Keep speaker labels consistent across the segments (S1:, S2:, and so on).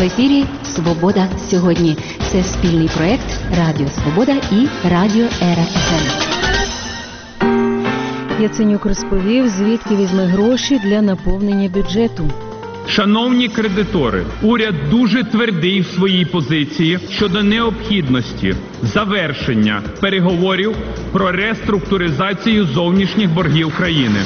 S1: ефірі «Свобода сьогодні». Це спільний проєкт Радіо Свобода і Радіо Ера ФМ.
S2: Яценюк розповів, звідки візьме гроші для наповнення бюджету.
S3: Шановні кредитори, уряд дуже твердий в своїй позиції щодо необхідності завершення переговорів про реструктуризацію зовнішніх боргів країни.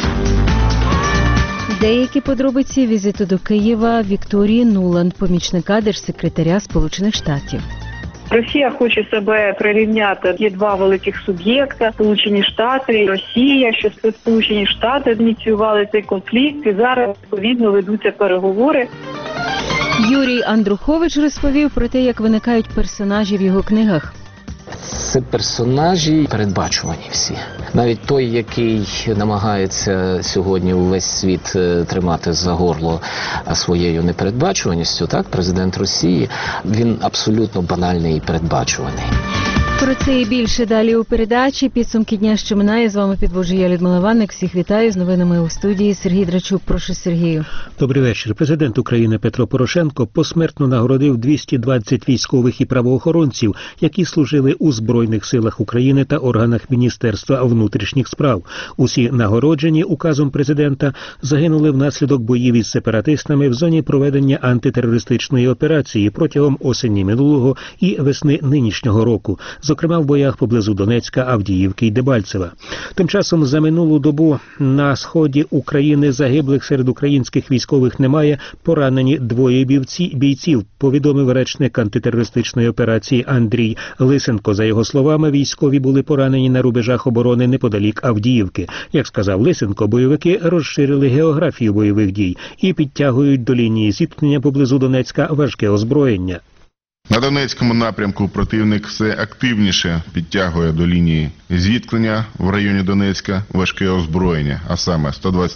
S2: Деякі подробиці візиту до Києва Вікторії Нуланд, помічника держсекретаря Сполучених Штатів.
S4: Росія хоче себе прирівняти. Є два великих суб'єкта – Сполучені Штати і Росія, що Сполучені Штати ініціювали цей конфлікт і зараз, відповідно, ведуться переговори.
S2: Юрій Андрухович розповів про те, як виникають персонажі в його книгах.
S5: Це персонажі передбачувані всі. Навіть той, який намагається сьогодні увесь світ тримати за горло своєю непередбачуваністю, так, президент Росії, він абсолютно банальний і передбачуваний.
S2: Про це і більше далі у передачі. Підсумки дня, що минає. З вами підводжу я, Людмила Ванник. Всіх вітаю. З новинами у студії Сергій Драчук. Прошу, Сергію.
S6: Добрий вечір. Президент України Петро Порошенко посмертно нагородив 220 військових і правоохоронців, які служили у Збройних силах України та органах Міністерства внутрішніх справ. Усі нагороджені указом президента загинули внаслідок боїв із сепаратистами в зоні проведення антитерористичної операції протягом осені минулого і весни нинішнього року. Зокрема, в боях поблизу Донецька, Авдіївки і Дебальцева. Тим часом за минулу добу на сході України загиблих серед українських військових немає, поранені двоє бійців, повідомив речник антитерористичної операції Андрій Лисенко. За його словами, військові були поранені на рубежах оборони неподалік Авдіївки. Як сказав Лисенко, бойовики розширили географію бойових дій і підтягують до лінії зіткнення поблизу Донецька важке озброєння.
S7: На Донецькому напрямку противник все активніше підтягує до лінії зіткнення в районі Донецька важке озброєння, а саме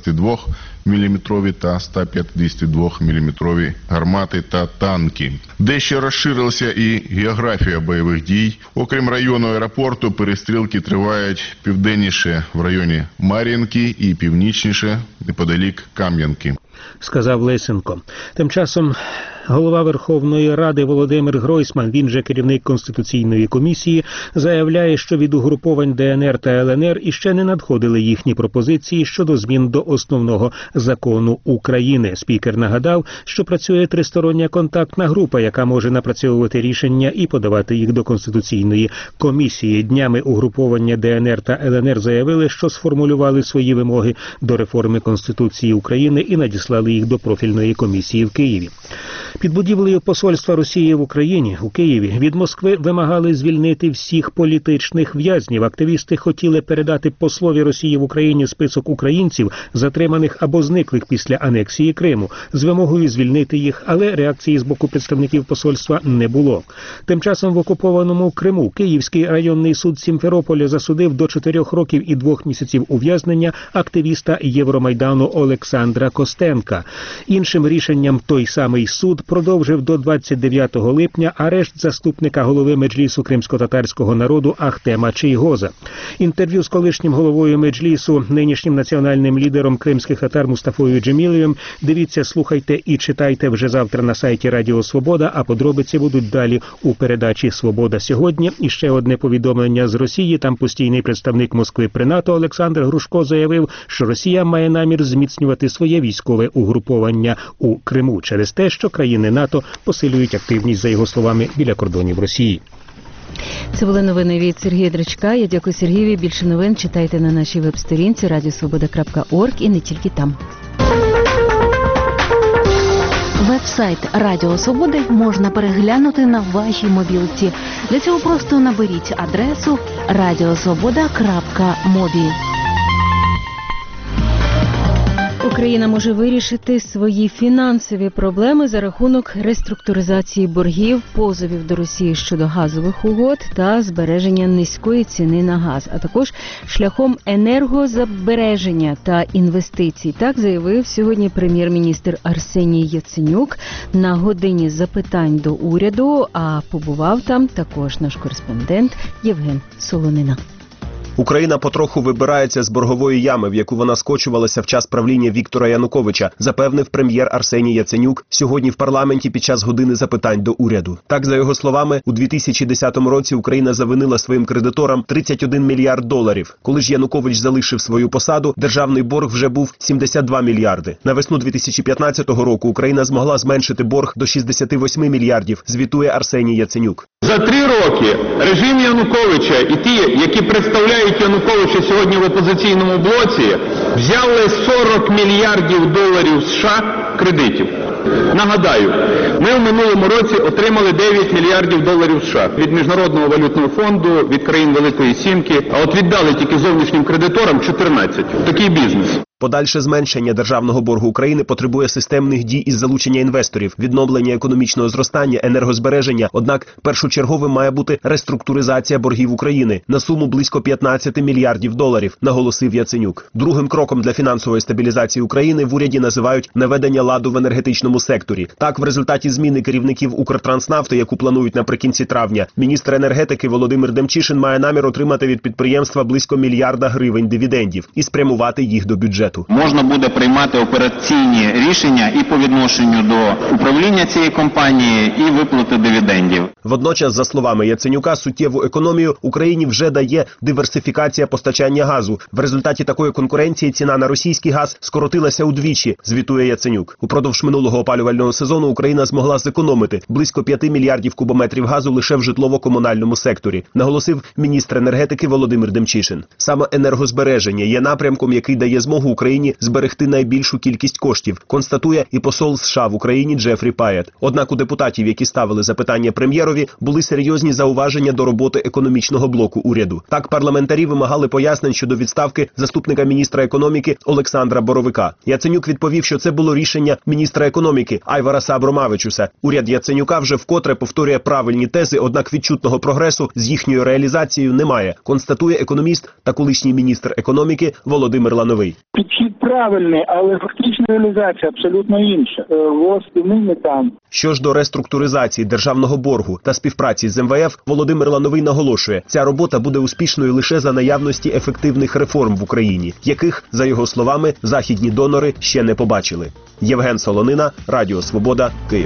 S7: 122-мм та 152-мм гармати та танки. Дещо розширилася і географія бойових дій. Окрім району аеропорту, перестрілки тривають південніше в районі Мар'їнки і північніше неподалік Кам'янки,
S6: сказав Лисенко. Тим часом голова Верховної Ради Володимир Гройсман, він же керівник Конституційної комісії, заявляє, що від угруповань ДНР та ЛНР іще не надходили їхні пропозиції щодо змін до основного закону України. Спікер нагадав, що працює тристороння контактна група, яка може напрацьовувати рішення і подавати їх до Конституційної комісії. Днями угруповання ДНР та ЛНР заявили, що сформулювали свої вимоги до реформи Конституції України і надіслали їх до профільної комісії в Києві. Під будівлею посольства Росії в Україні у Києві від Москви вимагали звільнити всіх політичних в'язнів. Активісти хотіли передати послові Росії в Україні список українців, затриманих або зниклих після анексії Криму, з вимогою звільнити їх, але реакції з боку представників посольства не було. Тим часом в окупованому Криму Київський районний суд Сімферополя засудив до 4 років і 2 місяців ув'язнення активіста Євромайдану Олександра Костенка. Іншим рішенням той самий суд продовжив до 29 липня арешт заступника голови Меджлісу кримсько-татарського народу Ахтема Чийгоза. Інтерв'ю з колишнім головою Меджлісу, нинішнім національним лідером кримських татар Мустафою Джемілєвим дивіться, слухайте і читайте вже завтра на сайті Радіо Свобода, а подробиці будуть далі у передачі «Свобода сьогодні». І ще одне повідомлення з Росії. Там постійний представник Москви при НАТО Олександр Грушко заявив, що Росія має намір зміцнювати своє військове угруповання у Криму через те, що країни НАТО посилюють активність, за його словами, біля кордонів Росії.
S2: Це були новини від Сергія Драчка. Я дякую Сергієві. Більше новин читайте на нашій веб-сторінці radiosvoboda.org і не тільки там.
S1: Веб-сайт Радіо Свободи можна переглянути на вашій мобілці. Для цього просто наберіть адресу radiosvoboda.mobi.
S2: Україна може вирішити свої фінансові проблеми за рахунок реструктуризації боргів, позовів до Росії щодо газових угод та збереження низької ціни на газ, а також шляхом енергозабереження та інвестицій. Так заявив сьогодні прем'єр-міністр Арсеній Яценюк на годині запитань до уряду, а побував там також наш кореспондент Євген Солонина.
S8: Україна потроху вибирається з боргової ями, в яку вона скочувалася в час правління Віктора Януковича, запевнив прем'єр Арсеній Яценюк сьогодні в парламенті під час години запитань до уряду. Так, за його словами, у 2010 році Україна завинила своїм кредиторам 31 мільярд доларів. Коли ж Янукович залишив свою посаду, державний борг вже був 72 мільярди. На весну 2015 року Україна змогла зменшити борг до 68 мільярдів, звітує Арсеній Яценюк.
S3: За 3 роки режим Януковича і ті, які представляють Януковича сьогодні в опозиційному блоці, взяли 40 мільярдів доларів США кредитів. Нагадаю, ми в минулому році отримали 9 мільярдів доларів США від Міжнародного валютного фонду, від країн Великої Сімки, а от віддали тільки зовнішнім кредиторам 14. Такий бізнес.
S8: Подальше зменшення державного боргу України потребує системних дій із залучення інвесторів, відновлення економічного зростання, енергозбереження. Однак першочерговим має бути реструктуризація боргів України на суму близько 15 мільярдів доларів, наголосив Яценюк. Другим кроком для фінансової стабілізації України в уряді називають наведення ладу в енергетичному секторі. Так, в результаті зміни керівників Укртранснафти, яку планують наприкінці травня, міністр енергетики Володимир Демчишин має намір отримати від підприємства близько мільярда гривень дивідендів і спрямувати їх до бюджету.
S9: Можна буде приймати операційні рішення і по відношенню до управління цієї компанії, і виплати дивідендів.
S8: Водночас, за словами Яценюка, суттєву економію Україні вже дає диверсифікація постачання газу. В результаті такої конкуренції ціна на російський газ скоротилася удвічі, звітує Яценюк. Упродовж минулого опалювального сезону Україна змогла зекономити близько 5 мільярдів кубометрів газу лише в житлово-комунальному секторі, наголосив міністр енергетики Володимир Демчишин. Саме енергозбереження є напрямком, який дає змогу Україні зберегти найбільшу кількість коштів, констатує і посол США в Україні Джефрі Паєт. Однак у депутатів, які ставили запитання прем'єрові, були серйозні зауваження до роботи економічного блоку уряду. Так, парламентарі вимагали пояснень щодо відставки заступника міністра економіки Олександра Боровика. Яценюк відповів, що це було рішення міністра економіки Айвараса Абромавичуса. Уряд Яценюка вже вкотре повторює правильні тези, однак відчутного прогресу з їхньою реалізацією немає, констатує економіст та колишній міністр економіки Володимир Лановий.
S10: Підхід правильний, але фактична реалізація абсолютно інша. Нині там.
S8: Що ж до реструктуризації державного боргу та співпраці з МВФ, Володимир Лановий наголошує, ця робота буде успішною лише за наявності ефективних реформ в Україні, яких, за його словами, західні донори ще не побачили. Євген Солонина, Радіо Свобода, Київ.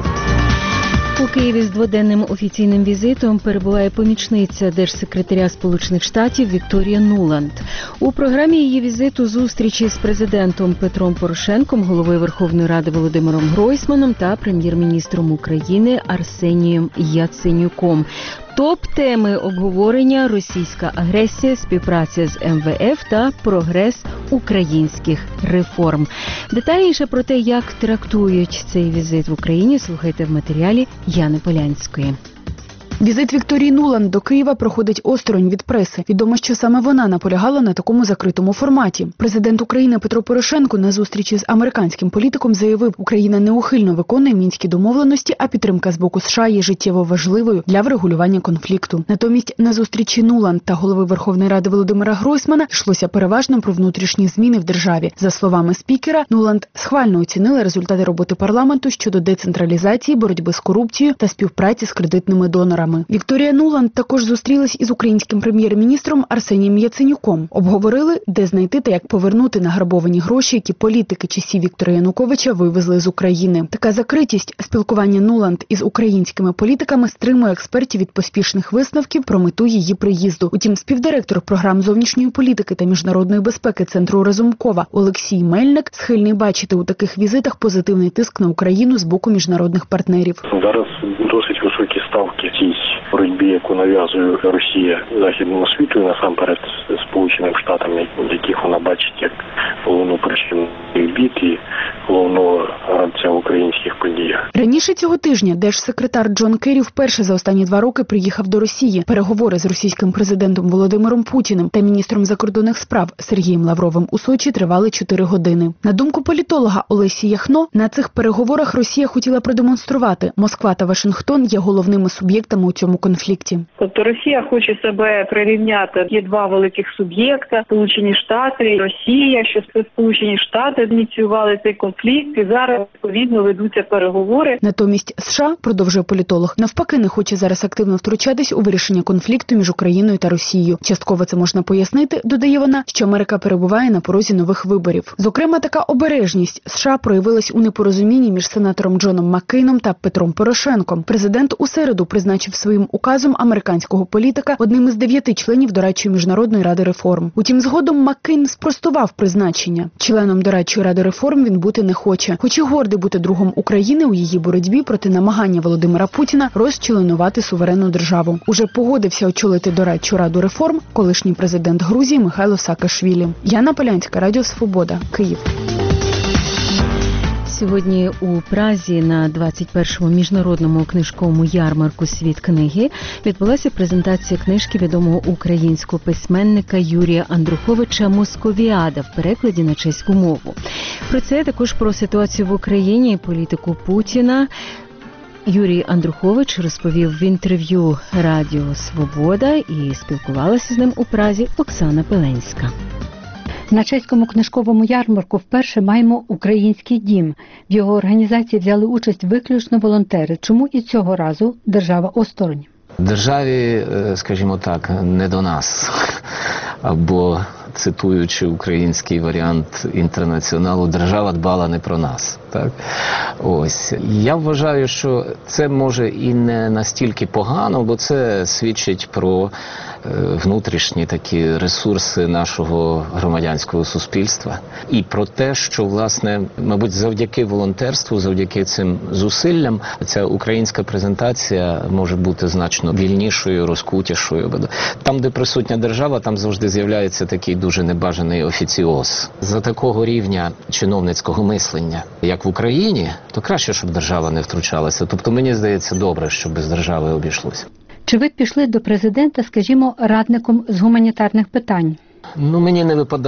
S2: У Києві з дводенним офіційним візитом перебуває помічниця держсекретаря Сполучених Штатів Вікторія Нуланд. У програмі її візиту зустрічі з президентом Петром Порошенком, головою Верховної Ради Володимиром Гройсманом та прем'єр-міністром України Арсенієм Яценюком. Топ-теми обговорення – російська агресія, співпраця з МВФ та прогрес українських реформ. Детальніше про те, як трактують цей візит в Україні, слухайте в матеріалі Яни Полянської.
S11: Візит Вікторії Нуланд до Києва проходить осторонь від преси. Відомо, що саме вона наполягала на такому закритому форматі. Президент України Петро Порошенко на зустрічі з американським політиком заявив, Україна неухильно виконує мінські домовленості, а підтримка з боку США є життєво важливою для врегулювання конфлікту. Натомість на зустрічі Нуланд та голови Верховної Ради Володимира Гройсмана йшлося переважно про внутрішні зміни в державі. За словами спікера, Нуланд схвально оцінила результати роботи парламенту щодо децентралізації, боротьби з корупцією та співпраці з кредитними донорами. Вікторія Нуланд також зустрілась із українським прем'єр-міністром Арсенієм Яценюком. Обговорили, де знайти та як повернути награбовані гроші, які політики часів Віктора Януковича вивезли з України. Така закритість спілкування Нуланд із українськими політиками стримує експертів від поспішних висновків про мету її приїзду. Утім, співдиректор програм зовнішньої політики та міжнародної безпеки Центру Разумкова Олексій Мельник схильний бачити у таких візитах позитивний тиск на Україну з боку міжнародних партнерів.
S10: Зараз досить високі ставки цій боротьбі, яку нав'язує Росія західному світу, і насамперед Сполученим Штатам, яких вона бачить як головну причину бід і головного гравця в українських подіях.
S11: Раніше цього тижня держсекретар Джон Керрі вперше за останні 2 роки приїхав до Росії. Переговори з російським президентом Володимиром Путіним та міністром закордонних справ Сергієм Лавровим у Сочі тривали 4 години. На думку політолога Олесі Яхно, на цих переговорах Росія хотіла продемонструвати, Москва та Вашингтон є головними суб'єктами у цьому конфлікті.
S4: Тобто Росія хоче себе прирівняти. Є два великих суб'єкта – Сполучені Штати і Росія, що Сполучені Штати ініціювали цей конфлікт, і зараз відповідно ведуться переговори.
S11: Натомість США, продовжує політолог, навпаки не хоче зараз активно втручатись у вирішення конфлікту між Україною та Росією. Частково це можна пояснити, додає вона, що Америка перебуває на порозі нових виборів. Зокрема, така обережність США проявилась у непорозумінні між сенатором Джоном Маккейном та Петром Порошенком. Президент у середу призначив своїм указом американського політика одним із 9 членів дорадчої Міжнародної ради реформ. Утім, згодом Маккейн спростував призначення. Членом дорадчої ради реформ він бути не хоче, хоч і гордий бути другом України у її боротьбі проти намагання Володимира Путіна розчленувати суверенну державу. Уже погодився очолити дорадчу раду реформ колишній президент Грузії Михайло Саакашвілі. Яна Полянська, Радіо Свобода, Київ.
S2: Сьогодні у Празі на 21-му міжнародному книжковому ярмарку «Світ книги» відбулася презентація книжки відомого українського письменника Юрія Андруховича «Московіада» в перекладі на чеську мову. Про це, також про ситуацію в Україні і політику Путіна, Юрій Андрухович розповів в інтерв'ю Радіо Свобода, і спілкувалася з ним у Празі Оксана Пеленська.
S12: На чеському книжковому ярмарку вперше маємо український дім. В його організації взяли участь виключно волонтери. Чому і цього разу держава осторонь?
S5: Державі, скажімо так, не до нас. Або, цитуючи український варіант Інтернаціоналу, держава дбала не про нас. Так? Ось. Я вважаю, що це може і не настільки погано, бо це свідчить про внутрішні такі ресурси нашого громадянського суспільства. І про те, що, власне, мабуть, завдяки волонтерству, завдяки цим зусиллям, ця українська презентація може бути значно вільнішою, розкутішою. Там, де присутня держава, там завжди з'являється такий дуже небажаний офіціоз. За такого рівня чиновницького мислення, як в Україні, то краще, щоб держава не втручалася. Тобто, мені здається, добре, що без держави обійшлося.
S12: Чи ви пішли до президента, скажімо, радником з гуманітарних питань?
S5: Ну, мені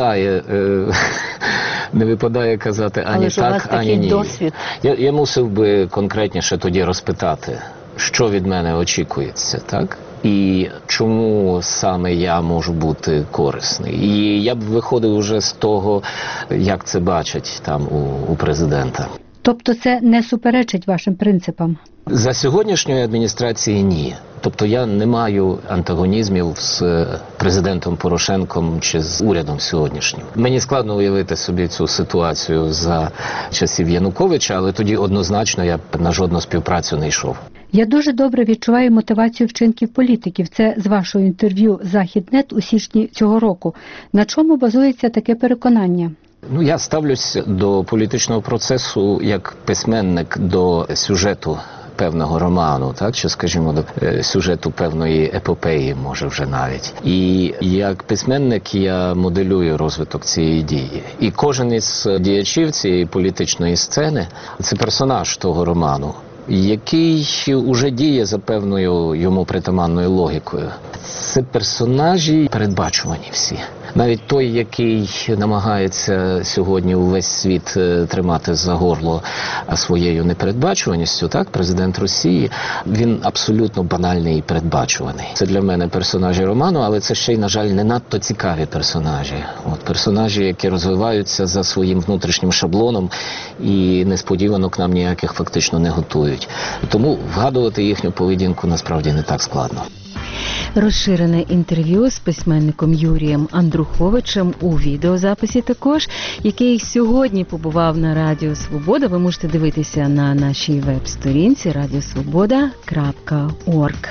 S5: не випадає казати ані так, ані ні.
S12: Досвід.
S5: Я мусив би конкретніше тоді розпитати, що від мене очікується, так? І чому саме я можу бути корисний. І я б виходив уже з того, як це бачать там у президента.
S12: Тобто це не суперечить вашим принципам?
S5: За сьогоднішньої адміністрації ні. Тобто я не маю антагонізмів з президентом Порошенком чи з урядом сьогоднішнім. Мені складно уявити собі цю ситуацію за часів Януковича, але тоді однозначно я б на жодну співпрацю не йшов.
S12: Я дуже добре відчуваю мотивацію вчинків політиків. Це з вашого інтерв'ю «Західнет» у січні цього року. На чому базується таке переконання?
S5: Ну, я ставлюсь до політичного процесу як письменник до сюжету певного роману, так, чи, скажімо, до сюжету певної епопеї, може вже навіть. І як письменник я моделюю розвиток цієї дії. І кожен із діячів цієї політичної сцени – це персонаж того роману, який уже діє за певною йому притаманною логікою. Це персонажі передбачувані всі. Навіть той, який намагається сьогодні увесь світ тримати за горло своєю непередбачуваністю, так, президент Росії, він абсолютно банальний і передбачуваний. Це для мене персонажі роману, але це ще й, на жаль, не надто цікаві персонажі. Персонажі, які розвиваються за своїм внутрішнім шаблоном і несподіванок нам ніяких фактично не готують. Тому вгадувати їхню поведінку насправді не так складно.
S2: Розширене інтерв'ю з письменником Юрієм Андруховичем у відеозаписі також, який сьогодні побував на Радіо Свобода. Ви можете дивитися на нашій веб-сторінці radiosvoboda.org.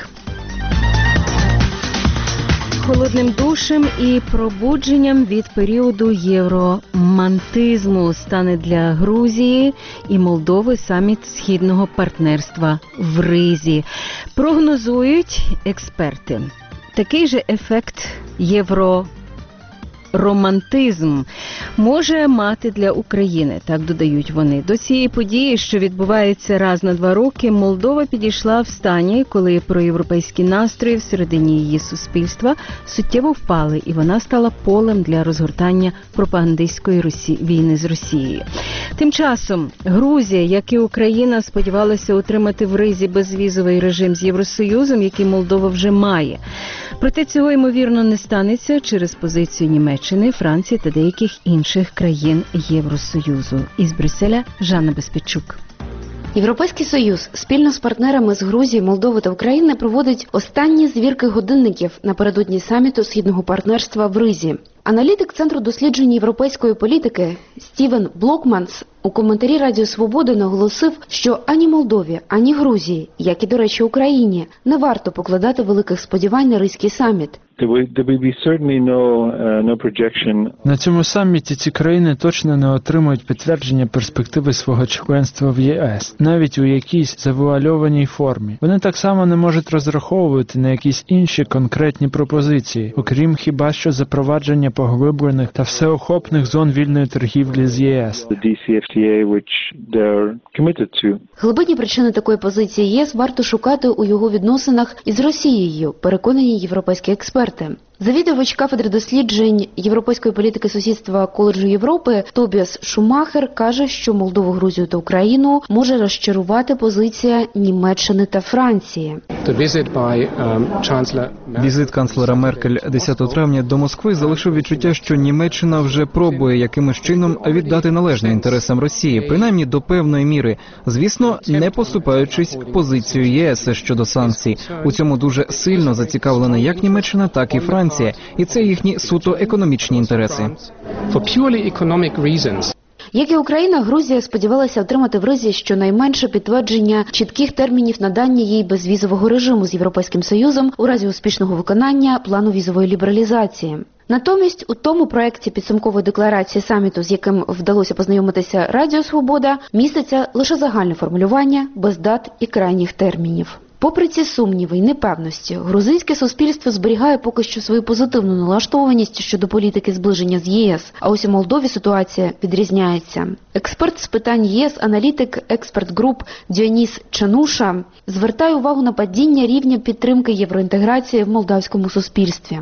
S2: Холодним душем і пробудженням від періоду євромантизму стане для Грузії і Молдови саміт Східного партнерства в Ризі. Прогнозують експерти. Такий же ефект романтизм може мати для України, так додають вони. До цієї події, що відбувається раз на 2 роки, Молдова підійшла в стані, коли проєвропейські настрої всередині її суспільства суттєво впали, і вона стала полем для розгортання пропагандистської війни з Росією. Тим часом Грузія, як і Україна, сподівалася отримати в Ризі безвізовий режим з Євросоюзом, який Молдова вже має. Проте цього, ймовірно, не станеться через позицію Німеччини, Франції та деяких інших країн Євросоюзу. Із Брюсселя Жанна Безпечук.
S13: Європейський Союз спільно з партнерами з Грузії, Молдови та України проводить останні звірки годинників напередодні саміту Східного партнерства в Ризі. Аналітик Центру досліджень європейської політики Стівен Блокманс у коментарі Радіо Свободи наголосив, що ані Молдові, ані Грузії, як і, до речі, Україні, не варто покладати великих сподівань на Ризький саміт.
S14: На цьому саміті ці країни точно не отримують підтвердження перспективи свого членства в ЄС, навіть у якійсь завуальованій формі. Вони так само не можуть розраховувати на якісь інші конкретні пропозиції, окрім хіба що запровадження поглиблених та всеохопних зон вільної торгівлі з ЄС.
S13: Глибинні причини такої позиції ЄС варто шукати у його відносинах із Росією, переконані європейські експерти. Завідувач кафедри досліджень європейської політики сусідства Коледжу Європи Тобіас Шумахер каже, що Молдову, Грузію та Україну може розчарувати позиція Німеччини та Франції.
S15: Візит канцлера Меркель 10 травня до Москви залишив відчуття, що Німеччина вже пробує якимось чином віддати належне інтересам Росії, принаймні до певної міри. Звісно, не поступаючись позицією ЄС щодо санкцій. У цьому дуже сильно зацікавлена як Німеччина, так і Франція. І це їхні суто економічні інтереси.
S13: Як і Україна, Грузія сподівалася отримати в Ризі щонайменше підтвердження чітких термінів надання їй безвізового режиму з Європейським Союзом у разі успішного виконання плану візової лібералізації. Натомість у тому проєкті підсумкової декларації саміту, з яким вдалося познайомитися Радіо Свобода, міститься лише загальне формулювання без дат і крайніх термінів. Попри ці сумніви й непевності, грузинське суспільство зберігає поки що свою позитивну налаштованість щодо політики зближення з ЄС, а ось у Молдові ситуація відрізняється. Експерт з питань ЄС, аналітик експерт-груп Діоніс Чануша звертає увагу на падіння рівня підтримки євроінтеграції в молдавському суспільстві.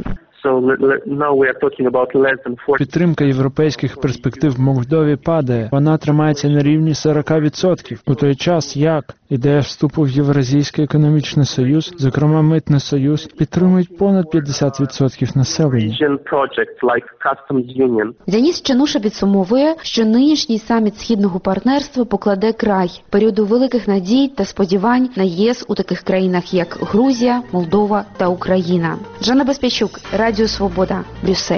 S14: Підтримка європейських перспектив в Молдові падає. Вона тримається на рівні 40%. У той час, як ідея вступу в Євразійський економічний союз, зокрема Митний союз, підтримують понад 50% населення.
S13: Діоніс Чануша підсумовує, що нинішній саміт Східного партнерства покладе край періоду великих надій та сподівань на ЄС у таких країнах, як Грузія, Молдова та Україна. Жанна Безпечук, Радіо Свобода, Брюссель.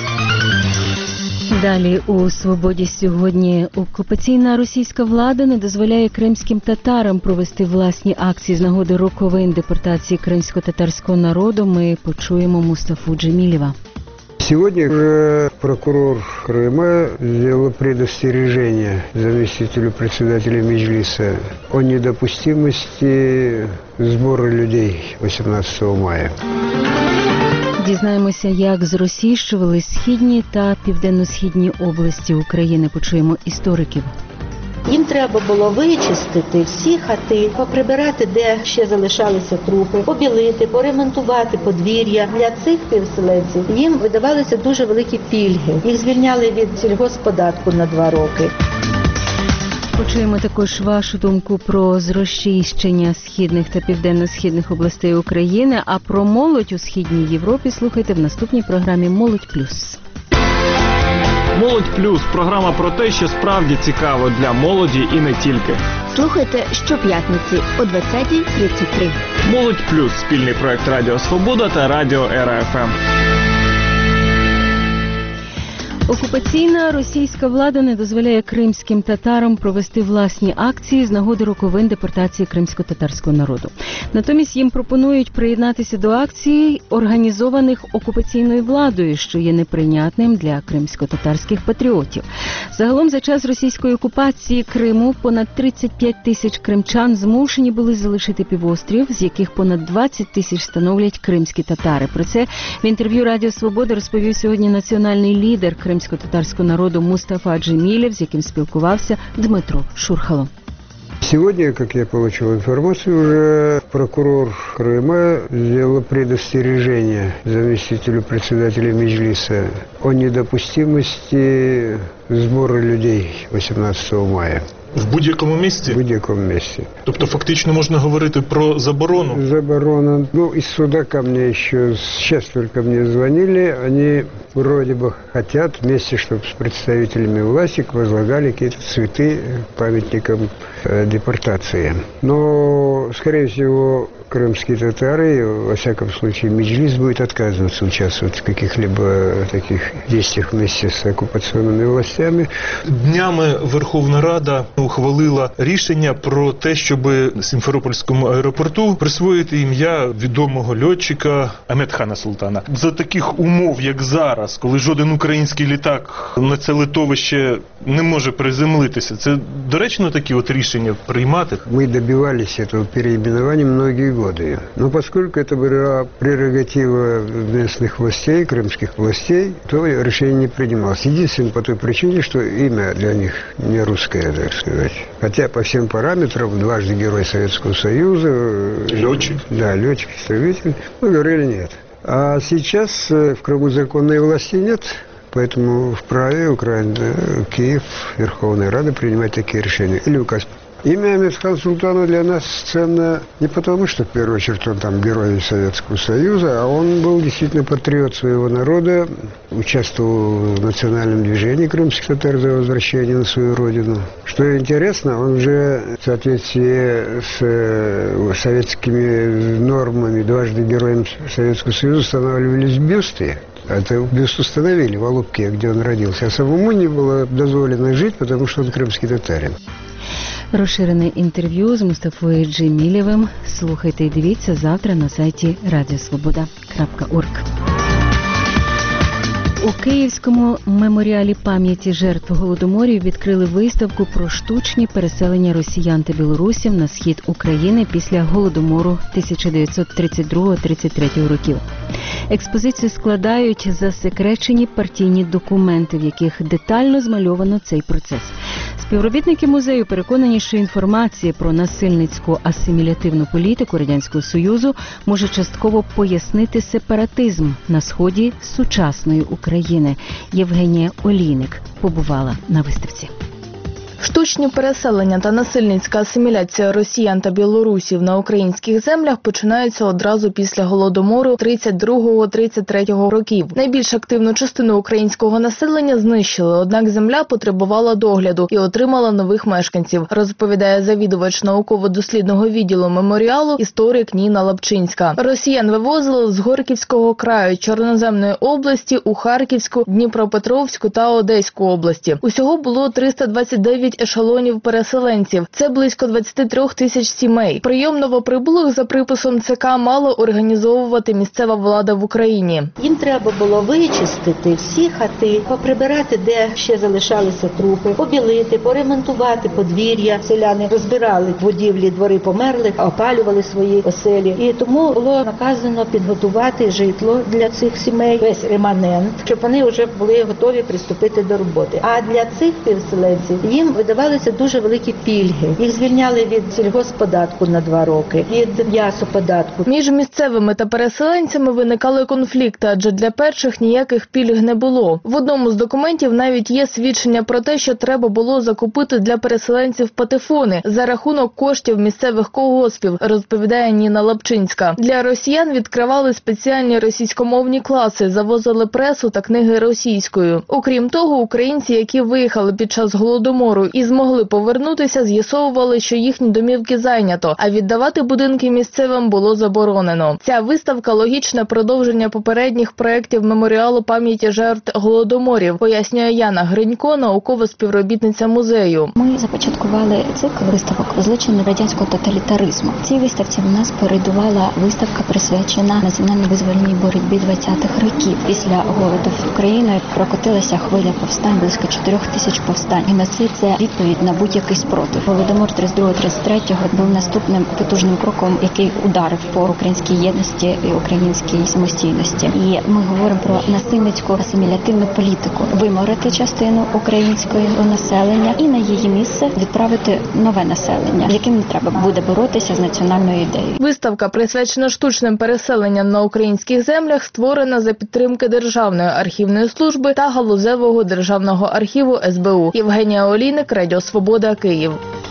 S2: Далі у «Свободі» сьогодні окупаційна російська влада не дозволяє кримським татарам провести власні акції з нагоди роковин депортації кримсько-татарського народу. Ми почуємо Мустафу Джемілєва.
S16: Сегодня прокурор Крыма сделал предостережение заместителю председателя Меджлиса о недопустимости сбора людей 18 мая.
S2: Дізнаємося, як з розсіщували східні та південно-східні області України. Почуємо істориків.
S17: Їм треба було вичистити всі хати, поприбирати, де ще залишалися трупи, побілити, поремонтувати подвір'я. Для цих переселенців їм видавалися дуже великі пільги. Їх звільняли від сільгоспподатку на 2 роки.
S2: Почуємо також вашу думку про зросійщення східних та південно-східних областей України, а про молодь у Східній Європі слухайте в наступній програмі «Молодь плюс».
S18: «Молодь плюс» – програма про те, що справді цікаво для молоді і не тільки.
S19: Слухайте щоп'ятниці о 20:33.
S18: «Молодь плюс» – спільний проект Радіо Свобода та Радіо Ера ФМ.
S2: Окупаційна російська влада не дозволяє кримським татарам провести власні акції з нагоди роковин депортації кримсько-татарського народу. Натомість їм пропонують приєднатися до акцій, організованих окупаційною владою, що є неприйнятним для кримсько-татарських патріотів. Загалом за час російської окупації Криму понад 35 тисяч кримчан змушені були залишити півострів, з яких понад 20 тисяч становлять кримські татари. Про це в інтерв'ю Радіо Свобода розповів сьогодні національний лідер кримсько-татарського народу Мустафа Джемілєв, з яким спілкувався Дмитро Шурхало.
S16: Сегодня, как я получил информацию, уже прокурор Крыма сделал предостережение заместителю председателя Меджлиса о недопустимости сбора людей 18 мая.
S20: В будь-якому місці?
S16: В будь-якому місці.
S20: Тобто фактично можна говорити про заборону?
S16: Заборона. Ну, из суда ко мне еще, сейчас только мне звонили, они вроде бы хотят вместе, чтобы с представителями власти возлагали какие-то цветы памятникам депортации. Но, скорее всего, крымские татары, во всяком случае, Меджлис будет отказываться участвовать в каких-либо таких действиях вместе с оккупационными властями.
S20: Днями Верховна Рада ухвалила рішення про те, щоб Сімферопольському аеропорту присвоїти ім'я відомого льотчика Аметхана Султана. За таких умов, як зараз, коли жоден український літак на це литовище не може приземлитися, це доречно такі от рішення приймати?
S16: Мы добивались этого переименования многие годы. Но поскольку это была прерогатива местных властей, крымских властей, то решение не принималось. Единственное по той причине, что имя для них не русское, так сказать. Хотя по всем параметрам дважды Герой Советского Союза.
S20: Летчик?
S16: Да, летчик-истребитель. Мы говорили нет. А сейчас в Крыму законной власти нет. Поэтому вправе Украина, Киев, Верховная Рада принимать такие решения. Или указ. Имя Аметхана Султана для нас ценно не потому, что в первую очередь он там герой Советского Союза, а он был действительно патриот своего народа, участвовал в национальном движении крымских татар за возвращение на свою родину. Что интересно, он уже в соответствии с советскими нормами дважды героем Советского Союза устанавливались бюсты. Это бюст установили в Алупке, где он родился, а самому не было дозволено жить, потому что он крымский татарин.
S2: Розширене інтерв'ю з Мустафою Джемілєвим слухайте і дивіться завтра на сайті radiosvoboda.org. У Київському меморіалі пам'яті жертв Голодоморів відкрили виставку про штучні переселення росіян та білорусів на схід України після Голодомору 1932-33 років. Експозицію складають засекречені партійні документи, в яких детально змальовано цей процес. Співробітники музею переконані, що інформація про насильницьку асимілятивну політику Радянського Союзу може частково пояснити сепаратизм на сході сучасної України. Євгенія Олійник побувала на виставці.
S21: Штучні переселення та насильницька асиміляція росіян та білорусів на українських землях починаються одразу після Голодомору 32-33 років. Найбільш активну частину українського населення знищили, однак земля потребувала догляду і отримала нових мешканців, розповідає завідувач науково-дослідного відділу меморіалу історик Ніна Лапчинська. Росіян вивозили з Горківського краю, Чорноземної області у Харківську, Дніпропетровську та Одеську області. Усього було 329 ешелонів переселенців. Це близько 23 тисяч сімей. Прийом новоприбулих за приписом ЦК мала організовувати місцева влада в Україні.
S17: Їм треба було вичистити всі хати, поприбирати, де ще залишалися трупи, побілити, поремонтувати подвір'я. Селяни розбирали будівлі, двори померлих, опалювали свої оселі. І тому було наказано підготувати житло для цих сімей, весь реманент, щоб вони вже були готові приступити до роботи. А для цих переселенців їм видавалися дуже великі пільги. Їх звільняли від сільгоспподатку на 2 роки, від м'ясоподатку.
S21: Між місцевими та переселенцями виникали конфлікти, адже для перших ніяких пільг не було. В одному з документів навіть є свідчення про те, що треба було закупити для переселенців патефони за рахунок коштів місцевих колгоспів, розповідає Ніна Лапчинська. Для росіян відкривали спеціальні російськомовні класи, завозили пресу та книги російською. Окрім того, українці, які виїхали під час Голодомору Голодомору і змогли повернутися, з'ясовували, що їхні домівки зайнято, а віддавати будинки місцевим було заборонено. Ця виставка – логічне продовження попередніх проєктів меморіалу пам'яті жертв Голодоморів, пояснює Яна Гринько, наукова співробітниця музею.
S7: Ми започаткували цикл виставок «Злочини радянського тоталітаризму». В цій виставці в нас передувала виставка, присвячена національно-визвольній боротьбі 20-х років. Після голоду Україною прокотилася хвиля повстань, близько 4 тисяч повстань. Геноцид – це відповідь на будь-який спротив. Голодомор 32-33 був наступним потужним кроком, який ударив по українській єдності і українській самостійності. І ми говоримо про насильницьку асимілятивну політику. Виморити частину українського населення і на її місце відправити нове населення, з яким не треба буде боротися з національною ідеєю.
S21: Виставка, присвячена штучним переселенням на українських землях, створена за підтримки Державної архівної служби та Галузевого державного архіву СБУ. Євгенія Олійник, Радіо Свобода, Київ.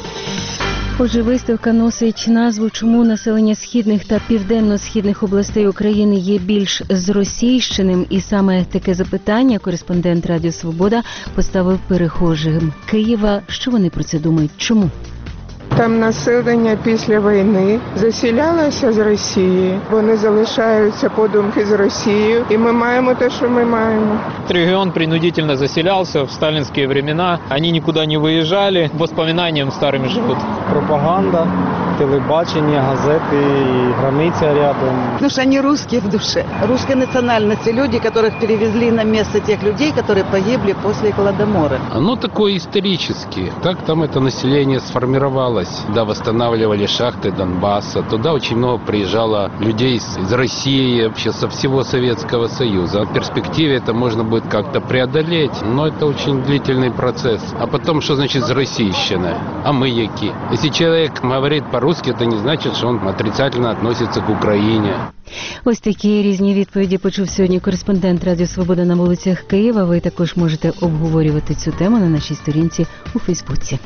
S2: Отже, виставка носить назву «Чому населення східних та південно-східних областей України є більш зросійщеним?» І саме таке запитання кореспондент Радіо Свобода поставив перехожим Києва. Що вони про це думають? Чому?
S22: Там населення після війни заселялося з Росії. Вони залишаються подумки з Росією. І ми маємо те, що ми маємо.
S23: Регион принудительно заселялся в сталинские времена. Они никуда не выезжали. Воспоминаниям старыми живут.
S24: Пропаганда, телебачення, газети, границя рядом.
S25: Потому что они русские в душе. Русской национальности люди, которых перевезли на место тех людей, которые погибли после Голодомора.
S26: Оно такое историческое. Как там это население сформировалось? Да, восстанавливали шахты Донбасса. Туда очень много приезжало людей из России, вообще со всего Советского Союза. В перспективе это можно будет как-то преодолеть, но это очень длительный процесс. А потом, что значит «зросійщина»? А мы які? Если человек говорит по-русски, это не значит, что он отрицательно относится к Украине.
S2: Ось такі різні відповіді почув сьогодні кореспондент Радіо Свобода на вулицях Києва. Ви також можете обговорювати цю тему на нашій сторінці у Фейсбуці.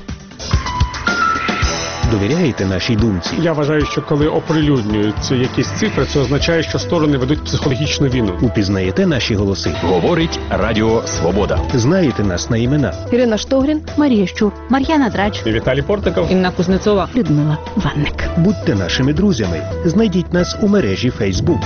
S6: Довіряєте нашій думці?
S27: Я вважаю, що коли оприлюднюються якісь цифри, це означає, що сторони ведуть психологічну війну.
S6: Упізнаєте наші голоси?
S28: Говорить Радіо Свобода.
S6: Знаєте нас на імена?
S21: Ірина Штогрін,
S1: Марія Щур, Мар'яна Драч,
S27: Віталій Портиков,
S21: Інна Кузнецова,
S2: Людмила Ванник.
S6: Будьте нашими друзями. Знайдіть нас у мережі Facebook.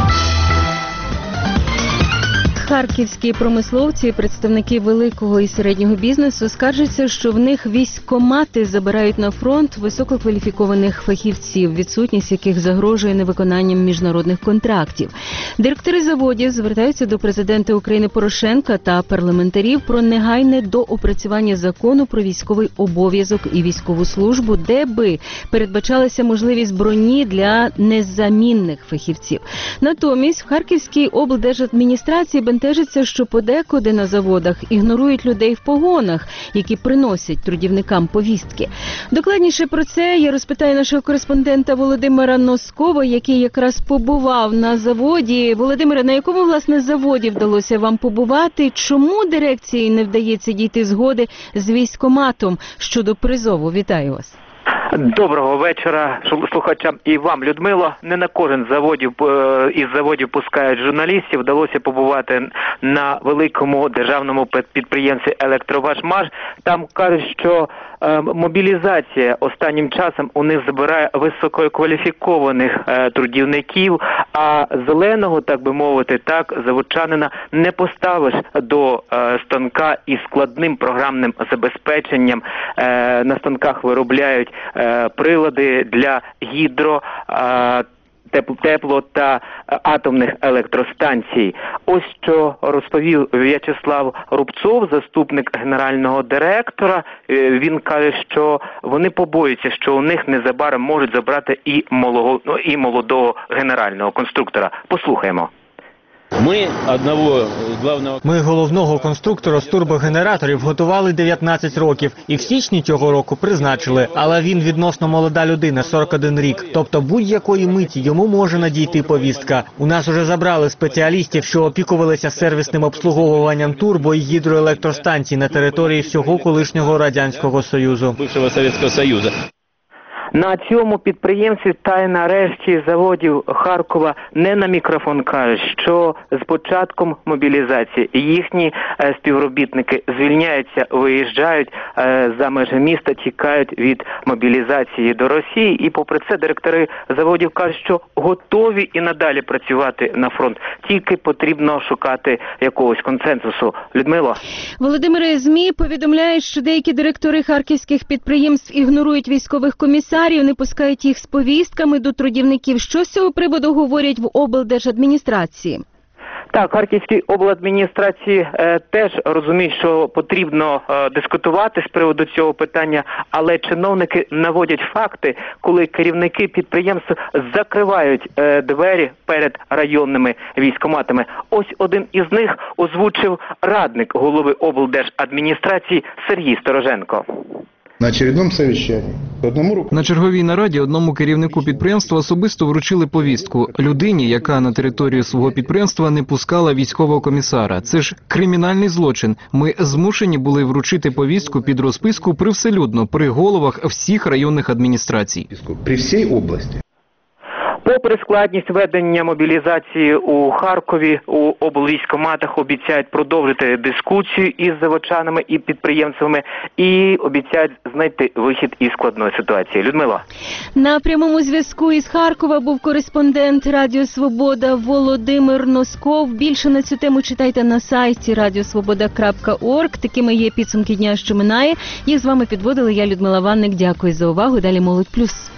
S2: Харківські промисловці, представники великого і середнього бізнесу скаржаться, що в них військкомати забирають на фронт висококваліфікованих фахівців, відсутність яких загрожує невиконанням міжнародних контрактів. Директори заводів звертаються до президента України Порошенка та парламентарів про негайне доопрацювання закону про військовий обов'язок і військову службу, де би передбачалася можливість броні для незамінних фахівців. Натомість в Харківській облдержадміністрації бентежиться, що подекуди на заводах ігнорують людей в погонах, які приносять трудівникам повістки. Докладніше про це я розпитаю нашого кореспондента Володимира Носкова, який якраз побував на заводі. Володимире, на якому, власне, заводі вдалося вам побувати? Чому дирекції не вдається дійти згоди з військкоматом щодо призову? Вітаю вас.
S29: Доброго вечора слухачам і вам, Людмило. Не на кожен із заводів пускають журналістів. Вдалося побувати на великому державному підприємстві «Електроважмаш». Там кажуть, що мобілізація останнім часом у них забирає висококваліфікованих трудівників, а зеленого, так би мовити, заводчанина не поставиш до станка із складним програмним забезпеченням. На станках виробляють прилади для тепло- та атомних електростанцій. Ось що розповів В'ячеслав Рубцов, заступник генерального директора. Він каже, що вони побоюються, що у них незабаром можуть забрати і молодого генерального конструктора. Послухаємо.
S24: Ми головного конструктора з турбогенераторів готували 19 років і в січні цього року призначили, але він відносно молода людина, 41 рік. Тобто будь-якої миті йому може надійти повістка. У нас уже забрали спеціалістів, що опікувалися сервісним обслуговуванням турбо- і гідроелектростанцій на території всього колишнього Радянського Союзу.
S29: На цьому підприємстві та й нарешті заводів Харкова не на мікрофон кажуть, що з початком мобілізації їхні співробітники звільняються, виїжджають за межі міста, тікають від мобілізації до Росії. І попри це директори заводів кажуть, що готові і надалі працювати на фронт. Тільки потрібно шукати якогось консенсусу. Людмило?
S2: Володимире, ЗМІ повідомляють, що деякі директори харківських підприємств ігнорують військових комісарів, не пускають їх з повістками до трудівників. Що з цього приводу говорять в облдержадміністрації?
S29: Так, Харківській обладміністрації теж розуміють, що потрібно дискутувати з приводу цього питання, але чиновники наводять факти, коли керівники підприємств закривають двері перед районними військкоматами. Ось один із них озвучив радник голови облдержадміністрації Сергій Стороженко.
S3: На черговій нараді одному керівнику підприємства особисто вручили повістку людині, яка на територію свого підприємства не пускала військового комісара. Це ж кримінальний злочин. Ми змушені були вручити повістку під розписку привселюдно при головах всіх районних адміністрацій.
S4: При всій області.
S29: Попри складність ведення мобілізації у Харкові, у облвійськкоматах обіцяють продовжити дискусію із заводчанами і підприємцями і обіцяють знайти вихід із складної ситуації. Людмила?
S2: На прямому зв'язку із Харкова був кореспондент Радіо Свобода Володимир Носков. Більше на цю тему читайте на сайті radiosvoboda.org. Такими є підсумки дня, що минає. Їх з вами підводила я, Людмила Ванник. Дякую за увагу. Далі Молодь Плюс.